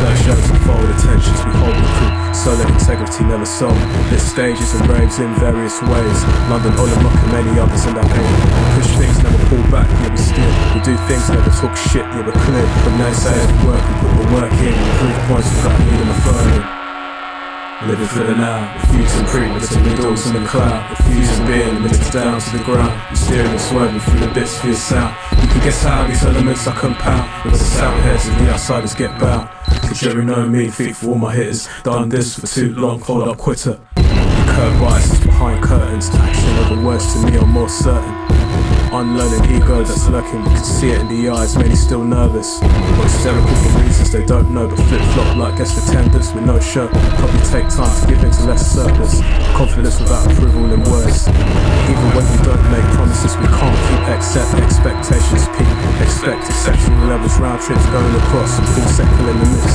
Shirt shows and fold attentions, we hold the crew. Solid integrity never sold. Lit stages and raves in various ways. London, Olamock and many others in that pain. Push things, never pull back, yeah we steer. We do things, never talk shit, yeah we're clear. From naysayers we work, we put the work in. Proof points without needing a further. Living for the now, refusing premonition, middles in the cloud. Refusing being limited down to the ground. You steering and swerving through the bits for your sound. You can guess how these elements I compound. With the sound heads and the outsiders get bound. Cause you know me, feet for all my hitters. Done this for too long, hold up quitter. The curve biases behind curtains. Action over words to me are more certain. Unlearning ego that's lurking, we can see it in the eyes, many still nervous. Or hysterical for reasons they don't know, but flip-flop like guest attendance with no show. Probably take time to give in to less surplus. Confidence without approval in words. Even when we don't make promises we can't keep, accept expectations peak. Expect exceptional levels, round trips going across and full circle in the middle.